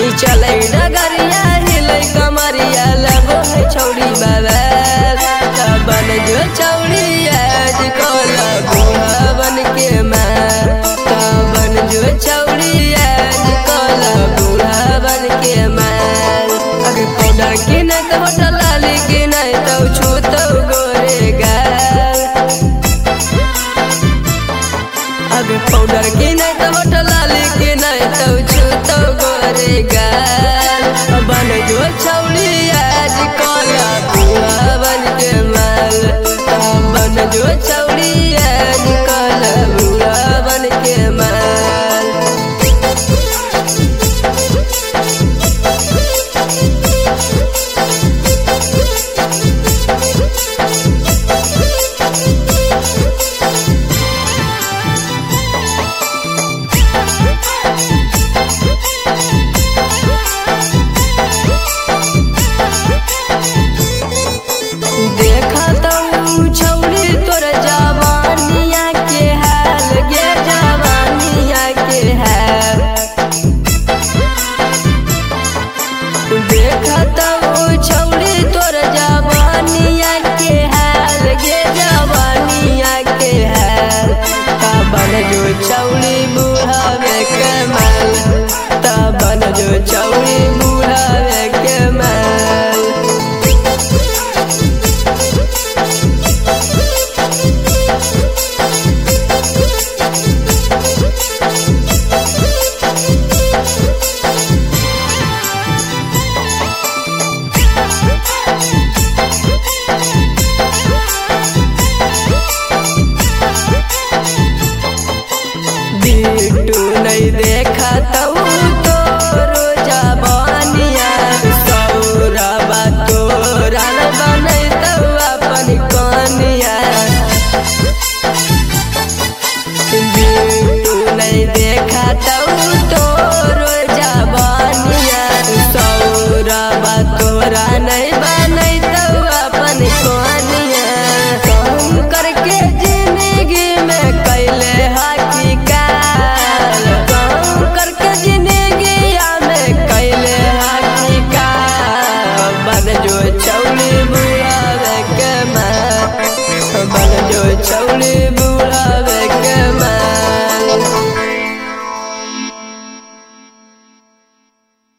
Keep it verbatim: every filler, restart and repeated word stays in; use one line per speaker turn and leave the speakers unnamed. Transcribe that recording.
चले डगरिया हिले कमरिया लगो है छौड़ी बाबा बन जो छौड़ी आज कोला बुढ़ा बन के मार बन जो छौड़ी आज कोला बुढ़ा बन के मार अभी पाउडर की नहीं तो होटल लाली की नहीं तो छू तो गोरे गाल अभी पाउडर की नहीं तो होटल लाली की नहीं तो छू तो गोरे गाल बन जो छौड़ी आज कोला बुढ़ा बन के माल बन जो छौड़ी आज